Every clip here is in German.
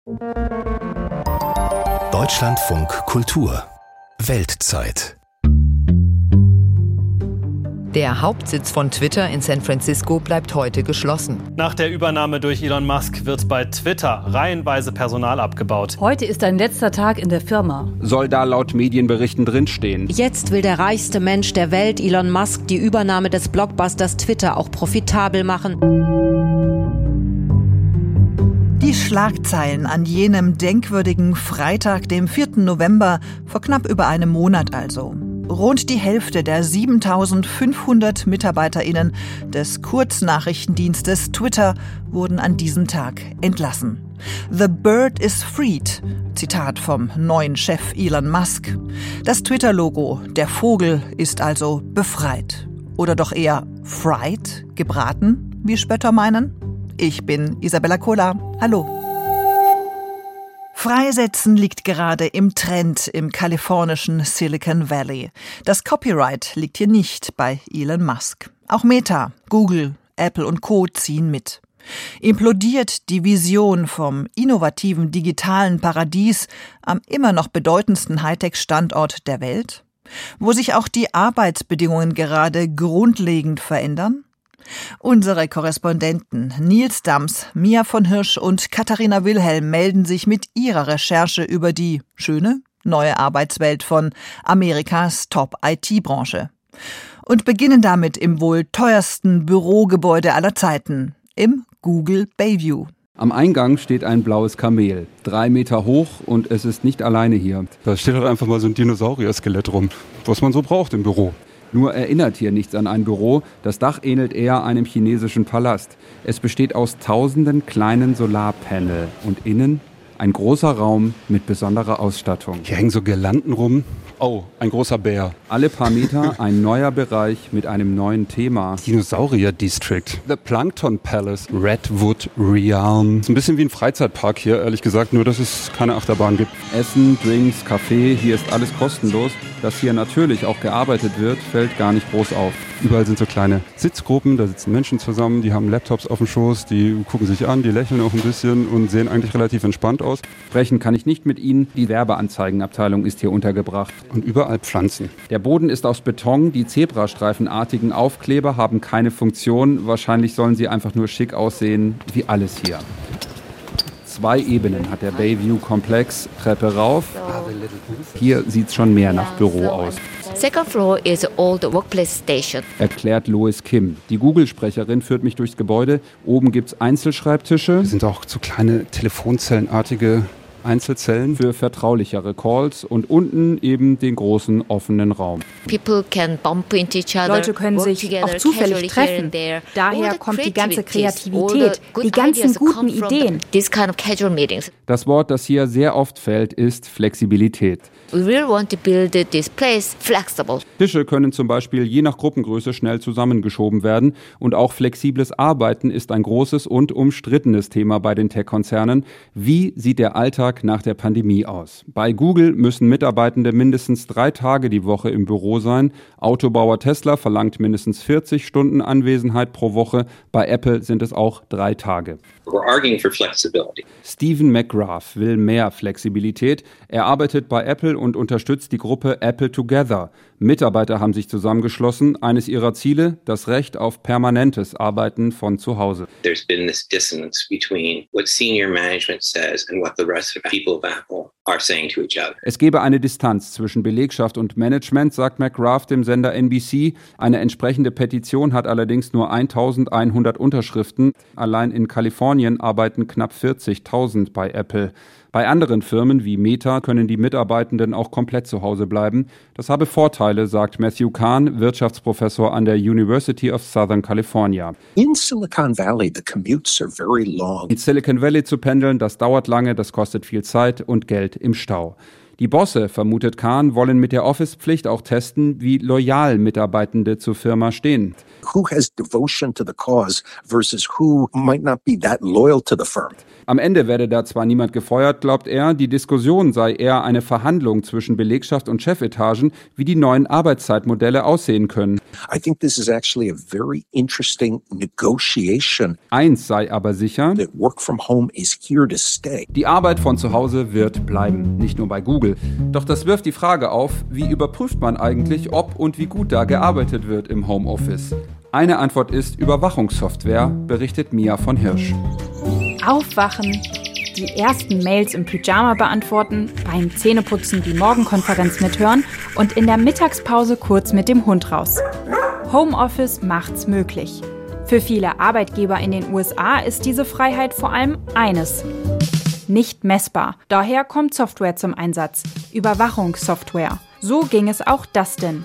Deutschlandfunk Kultur Weltzeit. Der Hauptsitz von Twitter in San Francisco bleibt heute geschlossen. Nach der Übernahme durch Elon Musk wird bei Twitter reihenweise Personal abgebaut. Heute ist ein letzter Tag in der Firma. Soll da laut Medienberichten drinstehen. Jetzt will der reichste Mensch der Welt, Elon Musk, die Übernahme des Blockbusters Twitter auch profitabel machen. Die Schlagzeilen an jenem denkwürdigen Freitag, dem 4. November, vor knapp über einem Monat also. Rund die Hälfte der 7.500 MitarbeiterInnen des Kurznachrichtendienstes Twitter wurden an diesem Tag entlassen. The bird is freed, Zitat vom neuen Chef Elon Musk. Das Twitter-Logo, der Vogel, ist also befreit. Oder doch eher fried, gebraten, wie Spötter meinen? Ich bin Isabella Kola. Hallo. Freisetzen liegt gerade im Trend im kalifornischen Silicon Valley. Das Copyright liegt hier nicht bei Elon Musk. Auch Meta, Google, Apple und Co. ziehen mit. Implodiert die Vision vom innovativen digitalen Paradies am immer noch bedeutendsten Hightech-Standort der Welt? Wo sich auch die Arbeitsbedingungen gerade grundlegend verändern? Unsere Korrespondenten Nils Dams, Mia von Hirsch und Katharina Wilhelm melden sich mit ihrer Recherche über die schöne neue Arbeitswelt von Amerikas Top-IT-Branche. Und beginnen damit im wohl teuersten Bürogebäude aller Zeiten, im Google Bayview. Am Eingang steht ein blaues Kamel, 3 Meter hoch, und es ist nicht alleine hier. Da steht halt einfach mal so ein Dinosaurier-Skelett rum, was man so braucht im Büro. Nur erinnert hier nichts an ein Büro, das Dach ähnelt eher einem chinesischen Palast. Es besteht aus tausenden kleinen Solarpanel und innen ein großer Raum mit besonderer Ausstattung. Hier hängen so Girlanden rum. Oh, ein großer Bär. Alle paar Meter ein neuer Bereich mit einem neuen Thema. Dinosaurier District. The Plankton Palace. Redwood Realm. Ist ein bisschen wie ein Freizeitpark hier, ehrlich gesagt, nur dass es keine Achterbahn gibt. Essen, Drinks, Kaffee, hier ist alles kostenlos. Dass hier natürlich auch gearbeitet wird, fällt gar nicht groß auf. Überall sind so kleine Sitzgruppen, da sitzen Menschen zusammen, die haben Laptops auf dem Schoß, die gucken sich an, die lächeln auch ein bisschen und sehen eigentlich relativ entspannt aus. Sprechen kann ich nicht mit Ihnen, die Werbeanzeigenabteilung ist hier untergebracht. Und überall Pflanzen. Der Boden ist aus Beton, die zebrastreifenartigen Aufkleber haben keine Funktion, wahrscheinlich sollen sie einfach nur schick aussehen, wie alles hier. 2 Ebenen hat der Bayview-Komplex, Treppe rauf. Hier sieht's schon mehr nach Büro aus. Second floor is old workplace station. Erklärt Lois Kim. Die Google-Sprecherin führt mich durchs Gebäude. Oben gibt's Einzelschreibtische. Das sind auch so kleine Telefonzellenartige Einzelzellen für vertraulichere Calls und unten eben den großen offenen Raum. People can bump into each other. Leute können sich auch zufällig treffen. Daher kommt die ganze Kreativität, die ganzen guten Ideen. Das Wort, das hier sehr oft fällt, ist Flexibilität. We really want to build this place flexible. Tische können zum Beispiel je nach Gruppengröße schnell zusammengeschoben werden und auch flexibles Arbeiten ist ein großes und umstrittenes Thema bei den Tech-Konzernen. Wie sieht der Alltag nach der Pandemie aus? Bei Google müssen Mitarbeitende mindestens 3 Tage die Woche im Büro sein. Autobauer Tesla verlangt mindestens 40 Stunden Anwesenheit pro Woche. Bei Apple sind es auch 3 Tage. We're arguing for flexibility. Stephen McGrath will mehr Flexibilität. Er arbeitet bei Apple und unterstützt die Gruppe Apple Together. Mitarbeiter haben sich zusammengeschlossen. Eines ihrer Ziele, das Recht auf permanentes Arbeiten von zu Hause. There's been this dissonance between what senior management says and what the rest of people of Apple are saying to each other. Es gebe eine Distanz zwischen Belegschaft und Management, sagt McGrath dem Sender NBC. Eine entsprechende Petition hat allerdings nur 1.100 Unterschriften. Allein in Kalifornien arbeiten knapp 40.000 bei Apple. Bei anderen Firmen wie Meta können die Mitarbeitenden auch komplett zu Hause bleiben. Das habe Vorteile, sagt Matthew Kahn, Wirtschaftsprofessor an der University of Southern California. In Silicon Valley, the commutes are very long. In Silicon Valley zu pendeln, das dauert lange, das kostet viel Zeit und Geld im Stau. Die Bosse, vermutet Kahn, wollen mit der Office-Pflicht auch testen, wie loyal Mitarbeitende zur Firma stehen. Who has devotion to the cause versus who might not be that loyal to the firm? Am Ende werde da zwar niemand gefeuert, glaubt er, die Diskussion sei eher eine Verhandlung zwischen Belegschaft und Chefetagen, wie die neuen Arbeitszeitmodelle aussehen können. I think this is actually a very interesting negotiation. Eins sei aber sicher, that work from home is here to stay. Die Arbeit von zu Hause wird bleiben, nicht nur bei Google. Doch das wirft die Frage auf, wie überprüft man eigentlich, ob und wie gut da gearbeitet wird im Homeoffice? Eine Antwort ist Überwachungssoftware, berichtet Mia von Hirsch. Aufwachen, die ersten Mails im Pyjama beantworten, beim Zähneputzen die Morgenkonferenz mithören und in der Mittagspause kurz mit dem Hund raus. Homeoffice macht's möglich. Für viele Arbeitgeber in den USA ist diese Freiheit vor allem eines: nicht messbar. Daher kommt Software zum Einsatz. Überwachungssoftware. So ging es auch Dustin.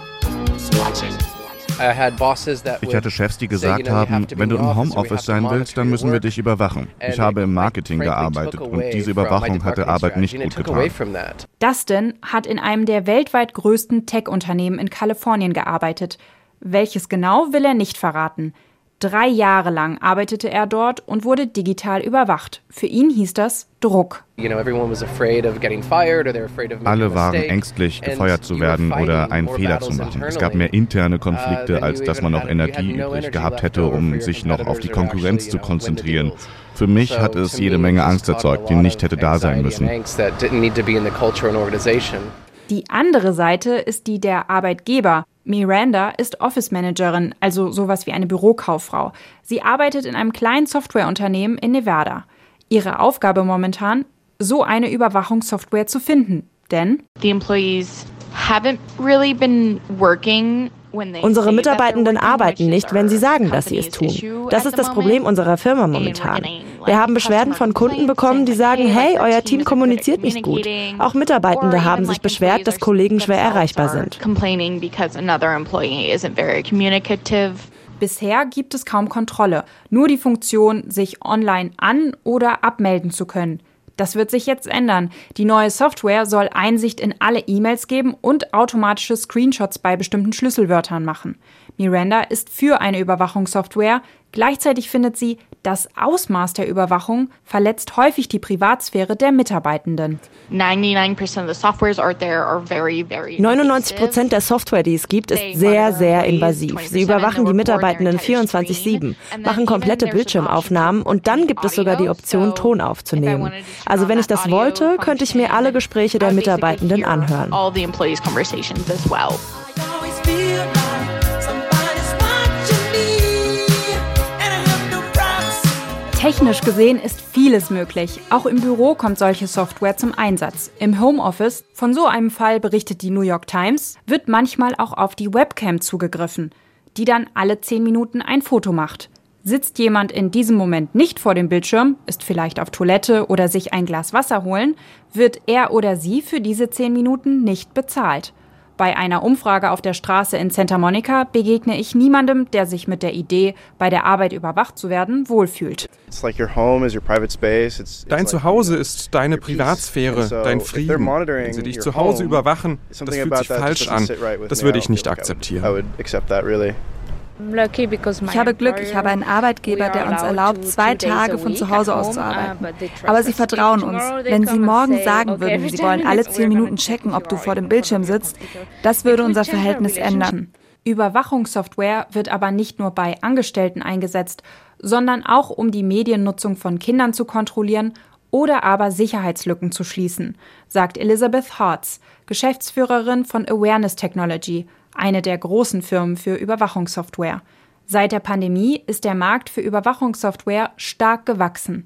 Ich hatte Chefs, die gesagt haben, wenn du im Homeoffice sein willst, dann müssen wir dich überwachen. Ich habe im Marketing gearbeitet und diese Überwachung hat der Arbeit nicht gut getan. Dustin hat in einem der weltweit größten Tech-Unternehmen in Kalifornien gearbeitet. Welches genau, will er nicht verraten. 3 Jahre lang arbeitete er dort und wurde digital überwacht. Für ihn hieß das Druck. Alle waren ängstlich, gefeuert zu werden oder einen Fehler zu machen. Es gab mehr interne Konflikte, als dass man noch Energie übrig gehabt hätte, um sich noch auf die Konkurrenz zu konzentrieren. Für mich hat es jede Menge Angst erzeugt, die nicht hätte da sein müssen. Die andere Seite ist die der Arbeitgeber. Miranda ist Office-Managerin, also sowas wie eine Bürokauffrau. Sie arbeitet in einem kleinen Softwareunternehmen in Nevada. Ihre Aufgabe momentan, so eine Überwachungssoftware zu finden. Denn unsere Mitarbeitenden arbeiten nicht, wenn sie sagen, dass sie es tun. Das ist das Problem unserer Firma momentan. Wir haben Beschwerden von Kunden bekommen, die sagen, hey, euer Team kommuniziert nicht gut. Auch Mitarbeitende haben sich beschwert, dass Kollegen schwer erreichbar sind. Bisher gibt es kaum Kontrolle, nur die Funktion, sich online an- oder abmelden zu können. Das wird sich jetzt ändern. Die neue Software soll Einsicht in alle E-Mails geben und automatische Screenshots bei bestimmten Schlüsselwörtern machen. Miranda ist für eine Überwachungssoftware. Gleichzeitig findet sie, das Ausmaß der Überwachung verletzt häufig die Privatsphäre der Mitarbeitenden. 99% der Software, die es gibt, ist sehr, sehr invasiv. Sie überwachen die Mitarbeitenden 24/7, machen komplette Bildschirmaufnahmen und dann gibt es sogar die Option, Ton aufzunehmen. Also wenn ich das wollte, könnte ich mir alle Gespräche der Mitarbeitenden anhören. Technisch gesehen ist vieles möglich. Auch im Büro kommt solche Software zum Einsatz. Im Homeoffice, von so einem Fall berichtet die New York Times, wird manchmal auch auf die Webcam zugegriffen, die dann alle 10 Minuten ein Foto macht. Sitzt jemand in diesem Moment nicht vor dem Bildschirm, ist vielleicht auf Toilette oder sich ein Glas Wasser holen, wird er oder sie für diese 10 Minuten nicht bezahlt. Bei einer Umfrage auf der Straße in Santa Monica begegne ich niemandem, der sich mit der Idee, bei der Arbeit überwacht zu werden, wohlfühlt. Dein Zuhause ist deine Privatsphäre, dein Frieden. Wenn sie dich zu Hause überwachen, das fühlt sich falsch an. Das würde ich nicht akzeptieren. Ich habe Glück, ich habe einen Arbeitgeber, der uns erlaubt, 2 Tage von zu Hause aus zu arbeiten. Aber sie vertrauen uns. Wenn sie morgen sagen würden, sie wollen alle 10 Minuten checken, ob du vor dem Bildschirm sitzt, das würde unser Verhältnis ändern. Überwachungssoftware wird aber nicht nur bei Angestellten eingesetzt, sondern auch um die Mediennutzung von Kindern zu kontrollieren oder aber Sicherheitslücken zu schließen, sagt Elizabeth Hartz, Geschäftsführerin von Awareness Technology, eine der großen Firmen für Überwachungssoftware. Seit der Pandemie ist der Markt für Überwachungssoftware stark gewachsen.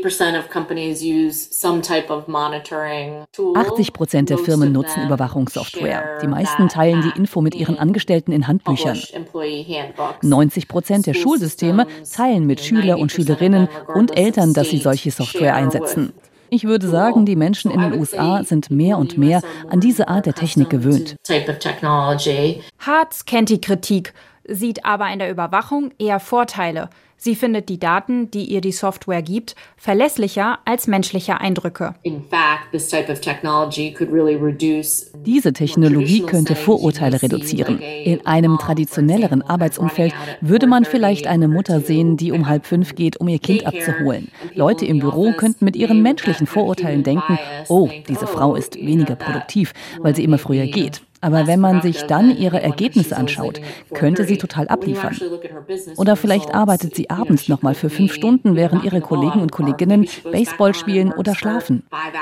80% der Firmen nutzen Überwachungssoftware. Die meisten teilen die Info mit ihren Angestellten in Handbüchern. 90% der Schulsysteme teilen mit Schüler und Schülerinnen und Eltern, dass sie solche Software einsetzen. Ich würde sagen, die Menschen in den USA sind mehr und mehr an diese Art der Technik gewöhnt. Hartz kennt die Kritik, sieht aber in der Überwachung eher Vorteile. Sie findet die Daten, die ihr die Software gibt, verlässlicher als menschliche Eindrücke. Diese Technologie könnte Vorurteile reduzieren. In einem traditionelleren Arbeitsumfeld würde man vielleicht eine Mutter sehen, die um 4:30 geht, um ihr Kind abzuholen. Leute im Büro könnten mit ihren menschlichen Vorurteilen denken, oh, diese Frau ist weniger produktiv, weil sie immer früher geht. Aber wenn man sich dann ihre Ergebnisse anschaut, könnte sie total abliefern. Oder vielleicht arbeitet sie abends nochmal für 5 Stunden, während ihre Kollegen und Kolleginnen Baseball spielen oder schlafen.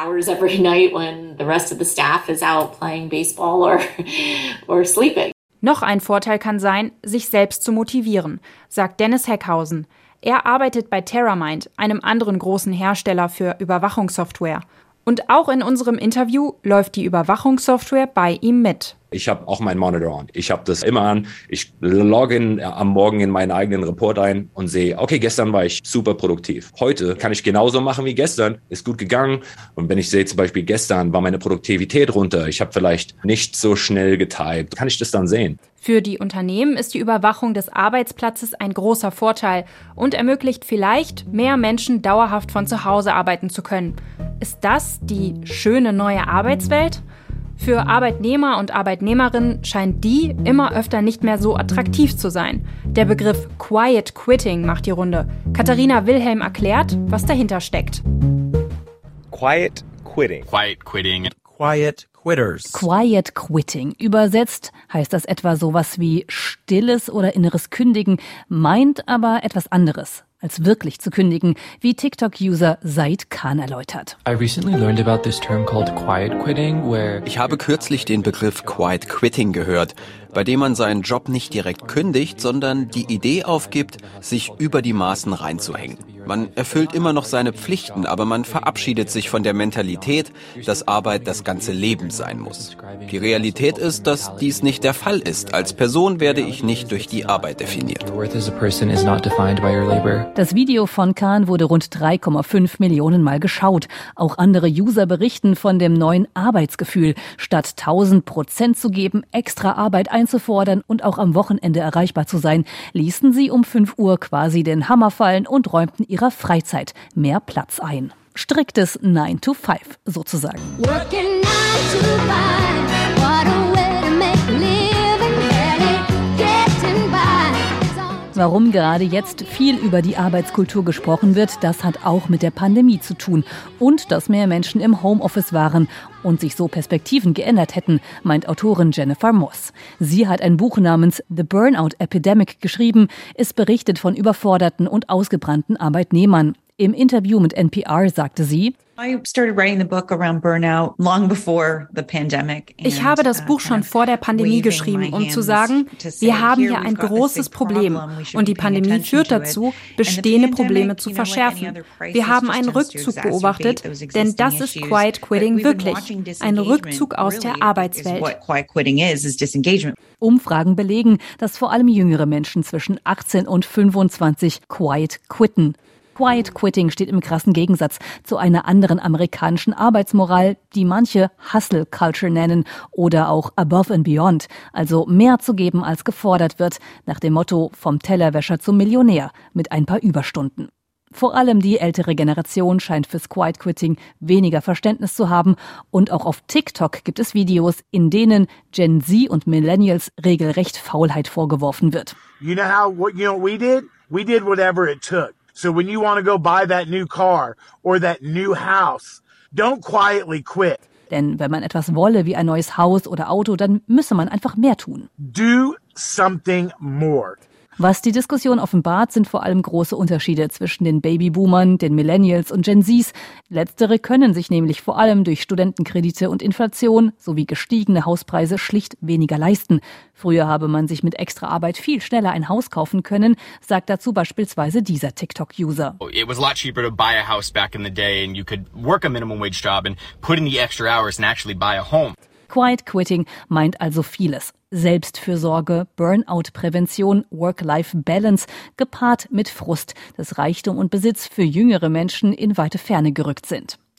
Noch ein Vorteil kann sein, sich selbst zu motivieren, sagt Dennis Heckhausen. Er arbeitet bei Terramind, einem anderen großen Hersteller für Überwachungssoftware. Und auch in unserem Interview läuft die Überwachungssoftware bei ihm mit. Ich habe auch meinen Monitor an. Ich habe das immer an. Ich logge am Morgen in meinen eigenen Report ein und sehe, okay, gestern war ich super produktiv. Heute kann ich genauso machen wie gestern. Ist gut gegangen. Und wenn ich sehe zum Beispiel, gestern war meine Produktivität runter. Ich habe vielleicht nicht so schnell getypt. Kann ich das dann sehen? Für die Unternehmen ist die Überwachung des Arbeitsplatzes ein großer Vorteil und ermöglicht vielleicht, mehr Menschen dauerhaft von zu Hause arbeiten zu können. Ist das die schöne neue Arbeitswelt? Für Arbeitnehmer und Arbeitnehmerinnen scheint die immer öfter nicht mehr so attraktiv zu sein. Der Begriff Quiet Quitting macht die Runde. Katharina Wilhelm erklärt, was dahinter steckt. Quiet Quitting. Quiet Quitting. Quiet Quitters. Quiet Quitting. Übersetzt heißt das etwa sowas wie stilles oder inneres Kündigen, meint aber etwas anderes als wirklich zu kündigen, wie TikTok-User Said Khan erläutert. Ich habe kürzlich den Begriff Quiet Quitting gehört, bei dem man seinen Job nicht direkt kündigt, sondern die Idee aufgibt, sich über die Maßen reinzuhängen. Man erfüllt immer noch seine Pflichten, aber man verabschiedet sich von der Mentalität, dass Arbeit das ganze Leben sein muss. Die Realität ist, dass dies nicht der Fall ist. Als Person werde ich nicht durch die Arbeit definiert. Das Video von Khan wurde rund 3,5 Millionen Mal geschaut. Auch andere User berichten von dem neuen Arbeitsgefühl. Statt 1000% zu geben, extra Arbeit einzufordern und auch am Wochenende erreichbar zu sein, ließen sie um 5 Uhr quasi den Hammer fallen und räumten ihrer Freizeit mehr Platz ein. Striktes 9 to 5 sozusagen. Warum gerade jetzt viel über die Arbeitskultur gesprochen wird, das hat auch mit der Pandemie zu tun. Und dass mehr Menschen im Homeoffice waren und sich so Perspektiven geändert hätten, meint Autorin Jennifer Moss. Sie hat ein Buch namens The Burnout Epidemic geschrieben. Es berichtet von überforderten und ausgebrannten Arbeitnehmern. Im Interview mit NPR sagte sie: Ich habe das Buch schon vor der Pandemie geschrieben, um zu sagen, wir haben hier ein großes Problem und die Pandemie führt dazu, bestehende Probleme zu verschärfen. Wir haben einen Rückzug beobachtet, denn das ist Quiet Quitting wirklich, ein Rückzug aus der Arbeitswelt. Umfragen belegen, dass vor allem jüngere Menschen zwischen 18 und 25 quiet quitten. Quiet Quitting steht im krassen Gegensatz zu einer anderen amerikanischen Arbeitsmoral, die manche Hustle Culture nennen oder auch Above and Beyond, also mehr zu geben als gefordert wird, nach dem Motto vom Tellerwäscher zum Millionär mit ein paar Überstunden. Vor allem die ältere Generation scheint fürs Quiet Quitting weniger Verständnis zu haben und auch auf TikTok gibt es Videos, in denen Gen Z und Millennials regelrecht Faulheit vorgeworfen wird. You know what we did? We did whatever it took. So when you want to go buy that new car or that new house, don't quietly quit. Denn wenn man etwas wolle wie ein neues Haus oder Auto, dann müsse man einfach mehr tun. Do something more. Was die Diskussion offenbart, sind vor allem große Unterschiede zwischen den Babyboomern, den Millennials und Gen Zs. Letztere können sich nämlich vor allem durch Studentenkredite und Inflation sowie gestiegene Hauspreise schlicht weniger leisten. Früher habe man sich mit extra Arbeit viel schneller ein Haus kaufen können, sagt dazu beispielsweise dieser TikTok-User. It was a lot cheaper to buy a house back in the day and you could work a minimum wage job and put in the extra hours and actually buy a home. Quiet Quitting meint also vieles. Selbstfürsorge, Burnout-Prävention, Work-Life-Balance, gepaart mit Frust, dass Reichtum und Besitz für jüngere Menschen in weite Ferne gerückt sind.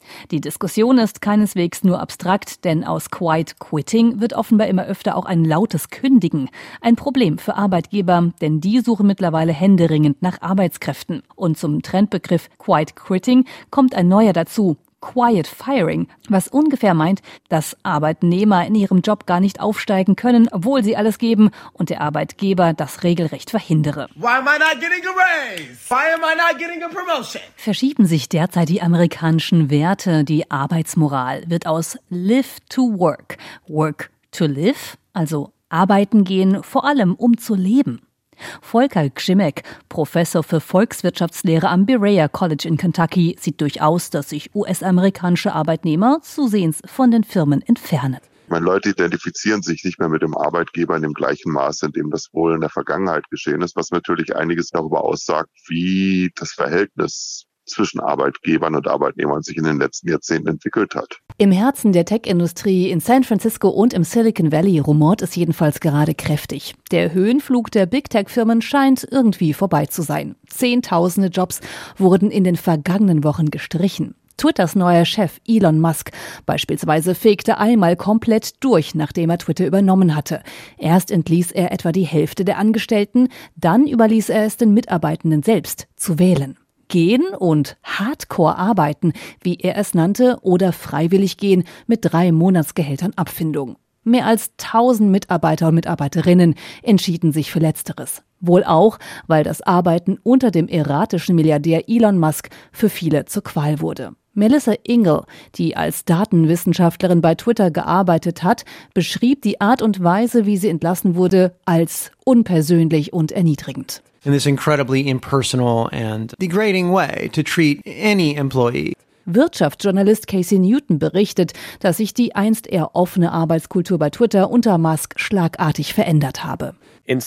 Die Diskussion ist keineswegs nur abstrakt, denn aus Quiet Quitting wird offenbar immer öfter auch ein lautes Kündigen. Ein Problem für Arbeitgeber, denn die suchen mittlerweile händeringend nach Arbeitskräften. Und zum Trendbegriff Quiet Quitting kommt ein neuer dazu. Quiet Firing, was ungefähr meint, dass Arbeitnehmer in ihrem Job gar nicht aufsteigen können, obwohl sie alles geben und der Arbeitgeber das regelrecht verhindere. Why am I not getting a raise? Why am I not getting a promotion? Verschieben sich derzeit die amerikanischen Werte, die Arbeitsmoral wird aus Live to Work, Work to Live, also arbeiten gehen, vor allem um zu leben. Volker Grzimek, Professor für Volkswirtschaftslehre am Berea College in Kentucky, sieht durchaus, dass sich US-amerikanische Arbeitnehmer zusehends von den Firmen entfernen. Leute identifizieren sich nicht mehr mit dem Arbeitgeber in dem gleichen Maße, in dem das wohl in der Vergangenheit geschehen ist, was natürlich einiges darüber aussagt, wie das Verhältnis zwischen Arbeitgebern und Arbeitnehmern sich in den letzten Jahrzehnten entwickelt hat. Im Herzen der Tech-Industrie in San Francisco und im Silicon Valley rumort es jedenfalls gerade kräftig. Der Höhenflug der Big-Tech-Firmen scheint irgendwie vorbei zu sein. Zehntausende Jobs wurden in den vergangenen Wochen gestrichen. Twitters neuer Chef Elon Musk beispielsweise fegte einmal komplett durch, nachdem er Twitter übernommen hatte. Erst entließ er etwa die Hälfte der Angestellten, dann überließ er es den Mitarbeitenden selbst zu wählen. Gehen und Hardcore arbeiten, wie er es nannte, oder freiwillig gehen mit 3 Monatsgehältern Abfindung. Mehr als 1000 Mitarbeiter und Mitarbeiterinnen entschieden sich für Letzteres. Wohl auch, weil das Arbeiten unter dem erratischen Milliardär Elon Musk für viele zur Qual wurde. Melissa Ingle, die als Datenwissenschaftlerin bei Twitter gearbeitet hat, beschrieb die Art und Weise, wie sie entlassen wurde, als unpersönlich und erniedrigend. In this incredibly impersonal and degrading way to treat any employee. Wirtschaftsjournalist Casey Newton berichtet, dass sich die einst eher offene Arbeitskultur bei Twitter unter Musk schlagartig verändert habe. In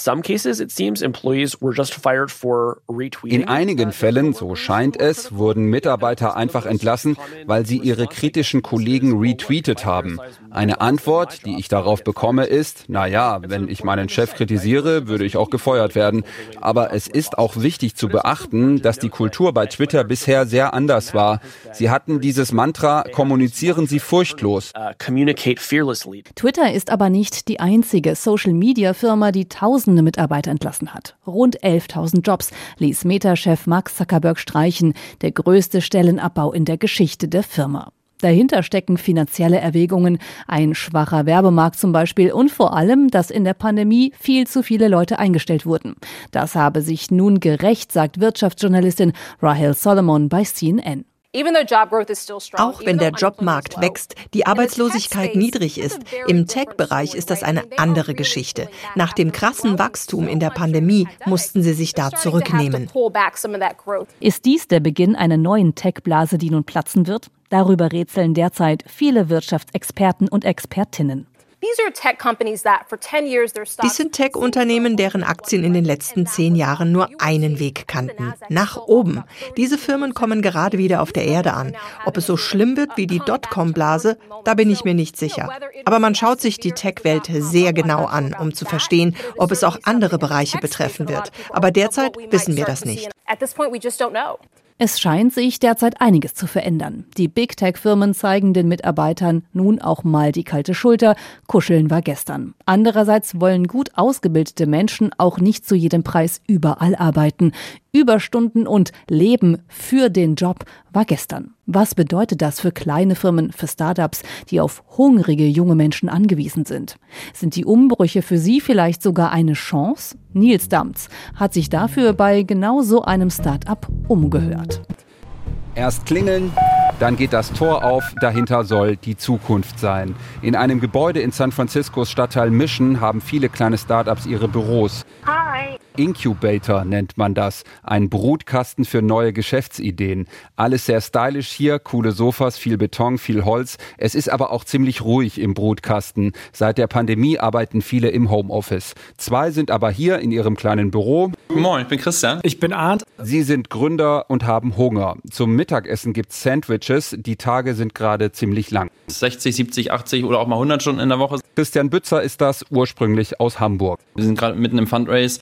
einigen Fällen, so scheint es, wurden Mitarbeiter einfach entlassen, weil sie ihre kritischen Kollegen retweetet haben. Eine Antwort, die ich darauf bekomme, ist, wenn ich meinen Chef kritisiere, würde ich auch gefeuert werden. Aber es ist auch wichtig zu beachten, dass die Kultur bei Twitter bisher sehr anders war. Sie hatten dieses Mantra, kommunizieren Sie furchtlos. Twitter ist aber nicht die einzige Social-Media-Firma, die Tausende Mitarbeiter entlassen hat. Rund 11.000 Jobs ließ Meta-Chef Mark Zuckerberg streichen, der größte Stellenabbau in der Geschichte der Firma. Dahinter stecken finanzielle Erwägungen, ein schwacher Werbemarkt zum Beispiel und vor allem, dass in der Pandemie viel zu viele Leute eingestellt wurden. Das habe sich nun gerächt, sagt Wirtschaftsjournalistin Rahel Solomon bei CNN. Auch wenn der Jobmarkt wächst, die Arbeitslosigkeit niedrig ist, im Tech-Bereich ist das eine andere Geschichte. Nach dem krassen Wachstum in der Pandemie mussten sie sich da zurücknehmen. Ist dies der Beginn einer neuen Tech-Blase, die nun platzen wird? Darüber rätseln derzeit viele Wirtschaftsexperten und Expertinnen. Dies sind Tech-Unternehmen, deren Aktien in den letzten 10 Jahren nur einen Weg kannten, nach oben. Diese Firmen kommen gerade wieder auf der Erde an. Ob es so schlimm wird wie die Dotcom-Blase, da bin ich mir nicht sicher. Aber man schaut sich die Tech-Welt sehr genau an, um zu verstehen, ob es auch andere Bereiche betreffen wird. Aber derzeit wissen wir das nicht. Es scheint sich derzeit einiges zu verändern. Die Big-Tech-Firmen zeigen den Mitarbeitern nun auch mal die kalte Schulter. Kuscheln war gestern. Andererseits wollen gut ausgebildete Menschen auch nicht zu jedem Preis überall arbeiten. Überstunden und Leben für den Job war gestern. Was bedeutet das für kleine Firmen, für Startups, die auf hungrige junge Menschen angewiesen sind? Sind die Umbrüche für sie vielleicht sogar eine Chance? Nils Damz hat sich dafür bei genau so einem Start-up umgehört. Erst klingeln, dann geht das Tor auf, dahinter soll die Zukunft sein. In einem Gebäude in San Franciscos Stadtteil Mission haben viele kleine Startups ihre Büros. Hi. Incubator nennt man das, ein Brutkasten für neue Geschäftsideen. Alles sehr stylisch hier, coole Sofas, viel Beton, viel Holz. Es ist aber auch ziemlich ruhig im Brutkasten. Seit der Pandemie arbeiten viele im Homeoffice. 2 sind aber hier in ihrem kleinen Büro. Moin, ich bin Christian. Ich bin Arndt. Sie sind Gründer und haben Hunger. Zum Mittagessen gibt's Sandwiches. Die Tage sind gerade ziemlich lang. 60, 70, 80 oder auch mal 100 Stunden in der Woche. Christian Bützer ist das, ursprünglich aus Hamburg. Wir sind gerade mitten im Fundraise. Im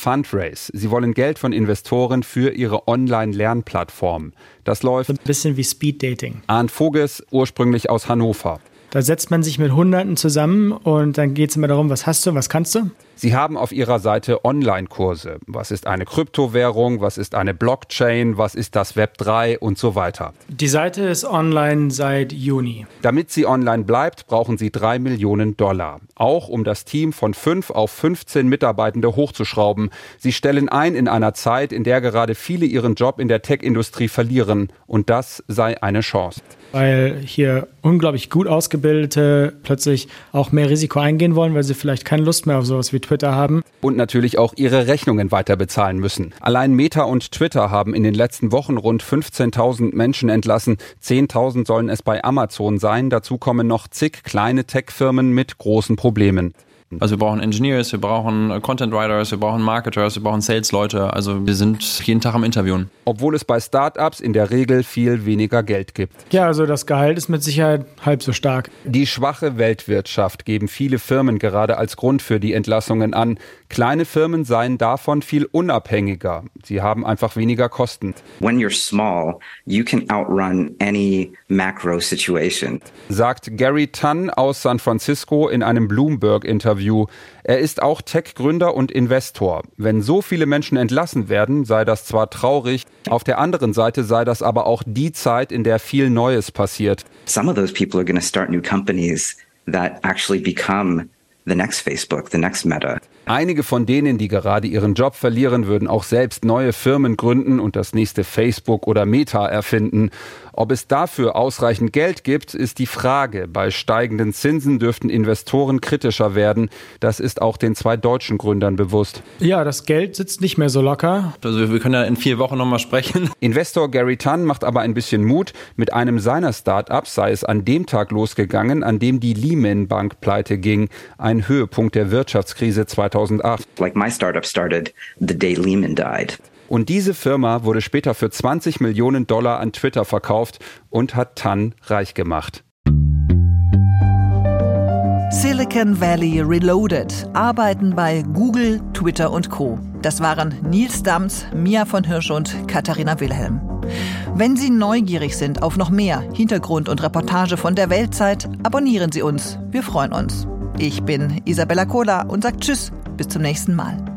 Fundraise. Sie wollen Geld von Investoren für ihre Online-Lernplattform. Das läuft ein bisschen wie Speed-Dating. Arndt Voges, ursprünglich aus Hannover. Da setzt man sich mit Hunderten zusammen und dann geht es immer darum, was hast du, was kannst du? Sie haben auf ihrer Seite Online-Kurse. Was ist eine Kryptowährung? Was ist eine Blockchain? Was ist das Web 3 und so weiter? Die Seite ist online seit Juni. Damit sie online bleibt, brauchen sie $3 Millionen. Auch um das Team von 5 auf 15 Mitarbeitende hochzuschrauben. Sie stellen ein in einer Zeit, in der gerade viele ihren Job in der Tech-Industrie verlieren. Und das sei eine Chance. Weil hier unglaublich gut Ausgebildete plötzlich auch mehr Risiko eingehen wollen, weil sie vielleicht keine Lust mehr auf sowas wie Twitter haben. Und natürlich auch ihre Rechnungen weiter bezahlen müssen. Allein Meta und Twitter haben in den letzten Wochen rund 15.000 Menschen entlassen. 10.000 sollen es bei Amazon sein. Dazu kommen noch zig kleine Tech-Firmen mit großen Problemen. Also wir brauchen Engineers, wir brauchen Content Writers, wir brauchen Marketers, wir brauchen Sales-Leute. Also wir sind jeden Tag am Interviewen. Obwohl es bei Startups in der Regel viel weniger Geld gibt. Ja, also das Gehalt ist mit Sicherheit halb so stark. Die schwache Weltwirtschaft geben viele Firmen gerade als Grund für die Entlassungen an. Kleine Firmen seien davon viel unabhängiger. Sie haben einfach weniger Kosten. When you're small, you can outrun any macro situation. Sagt Gary Tan aus San Francisco in einem Bloomberg-Interview. Er ist auch Tech-Gründer und Investor. Wenn so viele Menschen entlassen werden, sei das zwar traurig, auf der anderen Seite sei das aber auch die Zeit, in der viel Neues passiert. Some of those people are going to start new companies that actually become the next Facebook, the next Meta. Einige von denen, die gerade ihren Job verlieren, würden auch selbst neue Firmen gründen und das nächste Facebook oder Meta erfinden. Ob es dafür ausreichend Geld gibt, ist die Frage. Bei steigenden Zinsen dürften Investoren kritischer werden. Das ist auch den 2 deutschen Gründern bewusst. Ja, das Geld sitzt nicht mehr so locker. Also wir können ja in 4 Wochen nochmal sprechen. Investor Gary Tan macht aber ein bisschen Mut. Mit einem seiner Startups sei es an dem Tag losgegangen, an dem die Lehman Bank pleite ging. Ein Höhepunkt der Wirtschaftskrise 2008. Like my startup started the day Lehman died. Und diese Firma wurde später für $20 Millionen an Twitter verkauft und hat Tan reich gemacht. Silicon Valley Reloaded. Arbeiten bei Google, Twitter und Co. Das waren Nils Dams, Mia von Hirsch und Katharina Wilhelm. Wenn Sie neugierig sind auf noch mehr Hintergrund und Reportage von der Weltzeit, abonnieren Sie uns. Wir freuen uns. Ich bin Isabella Kohler und sage Tschüss, bis zum nächsten Mal.